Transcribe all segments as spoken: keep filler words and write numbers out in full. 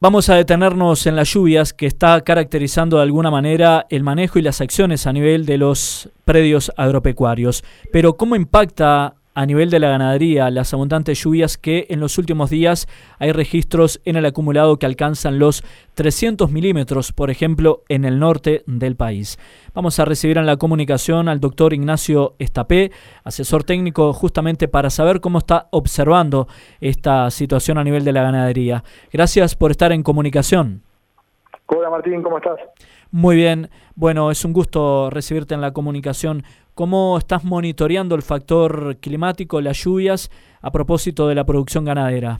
Vamos a detenernos en las lluvias que está caracterizando de alguna manera el manejo y las acciones a nivel de los predios agropecuarios. Pero ¿cómo impacta a nivel de la ganadería las abundantes lluvias que en los últimos días hay registros en el acumulado que alcanzan los trescientos milímetros, por ejemplo, en el norte del país? Vamos a recibir en la comunicación al doctor Ignacio Estapé, asesor técnico, justamente para saber cómo está observando esta situación a nivel de la ganadería. Gracias por estar en comunicación. Hola Martín, ¿cómo estás? Muy bien, bueno, es un gusto recibirte en la comunicación. ¿Cómo estás monitoreando el factor climático, las lluvias, a propósito de la producción ganadera?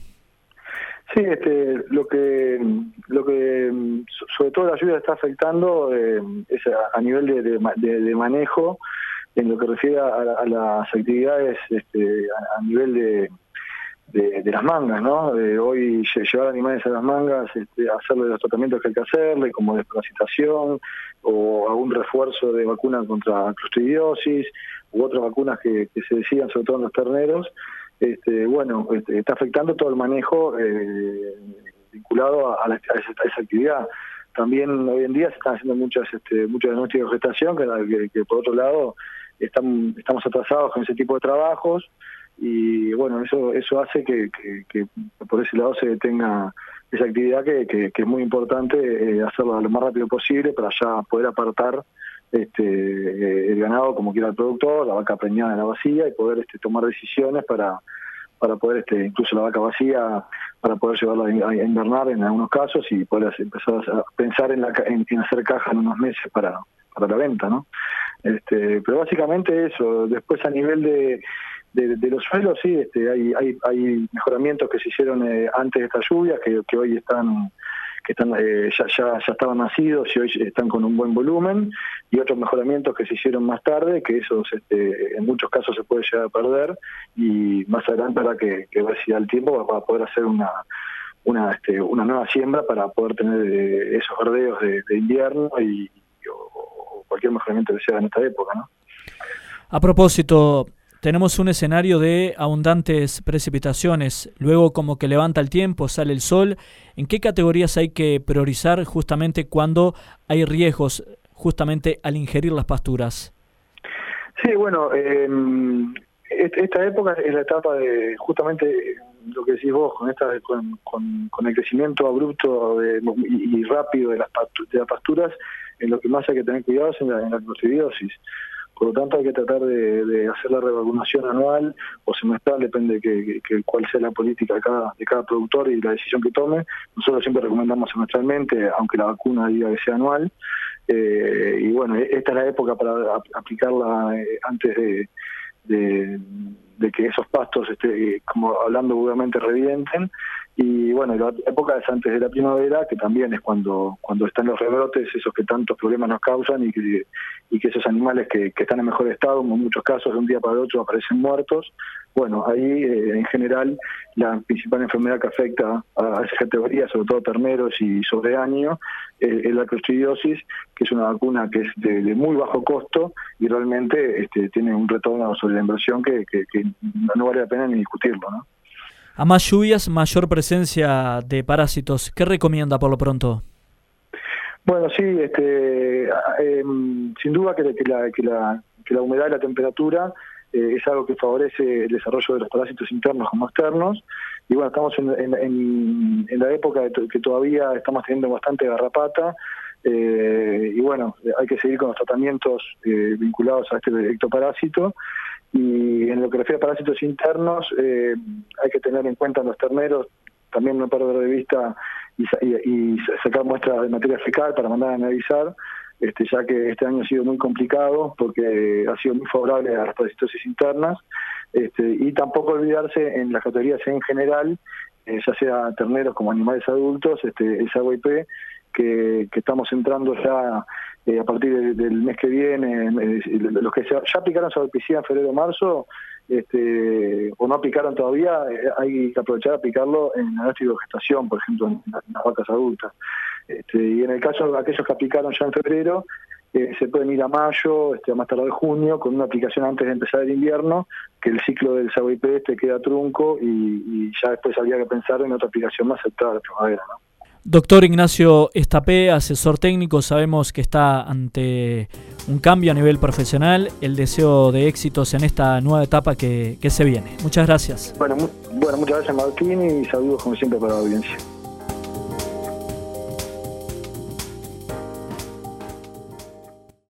Sí, este, lo que lo que sobre todo la lluvia está afectando eh, es a, a nivel de, de, de manejo, en lo que refiere a, a las actividades este, a, a nivel de, de, de las mangas, ¿no? De hoy llevar animales a las mangas, este, hacerle los tratamientos que hay que hacerle, como desparasitación o algún refuerzo de vacuna contra clostridiosis u otras vacunas que, que se decidan, sobre todo en los terneros. Este, bueno, este, está afectando todo el manejo eh, vinculado a, a, la, a, esa, a esa actividad. También hoy en día se están haciendo muchas este, muchos diagnósticos de gestación, que, que, que por otro lado están, estamos atrasados con ese tipo de trabajos, y bueno, eso eso hace que, que, que por ese lado se detenga esa actividad que, que, que es muy importante eh, hacerla lo más rápido posible para ya poder apartar este eh, el ganado como quiera el productor, la vaca preñada en la vacía, y poder este, tomar decisiones para para poder este incluso la vaca vacía para poder llevarla a invernar en algunos casos y poder empezar a pensar en, la, en, en hacer caja en unos meses para para la venta, ¿no? Este, pero básicamente eso. Después a nivel de De, de los suelos, sí, este, hay, hay hay mejoramientos que se hicieron eh, antes de esta lluvia, que, que hoy están que están eh, ya, ya ya estaban nacidos y hoy están con un buen volumen, y otros mejoramientos que se hicieron más tarde, que esos este, en muchos casos se puede llegar a perder, y más adelante habrá que, que ver si da el tiempo para poder hacer una una este, una nueva siembra para poder tener eh, esos verdeos de, de invierno y, y o, o cualquier mejoramiento que sea en esta época, ¿no? A propósito, tenemos un escenario de abundantes precipitaciones, luego como que levanta el tiempo, sale el sol. ¿En qué categorías hay que priorizar justamente cuando hay riesgos justamente al ingerir las pasturas? Sí, bueno, eh, esta época es la etapa de justamente lo que decís vos, con esta con, con, con el crecimiento abrupto de, y, y rápido de las, de las pasturas, en lo que más hay que tener cuidado es en la, en la clostridiosis. Por lo tanto, hay que tratar de, de hacer la revacunación anual o semestral, depende de que, que, cuál sea la política de cada, de cada productor y la decisión que tome. Nosotros siempre recomendamos semestralmente, aunque la vacuna diga que sea anual. Eh, y bueno, esta es la época para aplicarla eh, antes de, de, de que esos pastos, este, como hablando vulgarmente, revienten. Y bueno, la época es antes de la primavera, que también es cuando cuando están los rebrotes, esos que tantos problemas nos causan, y que y que esos animales que, que están en mejor estado, en muchos casos de un día para el otro aparecen muertos. Bueno, ahí eh, en general la principal enfermedad que afecta a esa categoría, sobre todo terneros y sobreaño, eh, es la clostridiosis, que es una vacuna que es de, de muy bajo costo y realmente este, tiene un retorno sobre la inversión que, que, que no vale la pena ni discutirlo, ¿no? A más lluvias, mayor presencia de parásitos. ¿Qué recomienda por lo pronto? Bueno, sí, este, eh, sin duda que, que, la, que, la, que la humedad y la temperatura eh, es algo que favorece el desarrollo de los parásitos internos como externos. Y bueno, estamos en, en, en, en la época de to, que todavía estamos teniendo bastante garrapata. Eh, y bueno, hay que seguir con los tratamientos eh, vinculados a este ectoparásito. Y en lo que refiere a parásitos internos, eh, hay que tener en cuenta en los terneros, también no perder de vista y, y, y sacar muestras de materia fecal para mandar a analizar, este, ya que este año ha sido muy complicado porque ha sido muy favorable a las parasitosis internas, este, y tampoco olvidarse en las categorías en general, eh, ya sea terneros como animales adultos, este, esa A P, que, que estamos entrando ya eh, a partir de, del mes que viene, eh, los que ya, ya aplicaron sabalpicida en febrero o marzo, este, o no aplicaron todavía, eh, hay que aprovechar a aplicarlo en diagnóstico de gestación, por ejemplo, en, en las vacas adultas. Este, y en el caso de aquellos que aplicaron ya en febrero, eh, se pueden ir a mayo, este, a más tarde junio, con una aplicación antes de empezar el invierno, que el ciclo del S A V P este queda trunco y, y ya después habría que pensar en otra aplicación más aceptada de primavera, ¿no? Doctor Ignacio Estapé, asesor técnico, sabemos que está ante un cambio a nivel profesional, el deseo de éxitos en esta nueva etapa que, que se viene. Muchas gracias. Bueno, mu bueno muchas gracias Martín y saludos como siempre para la audiencia.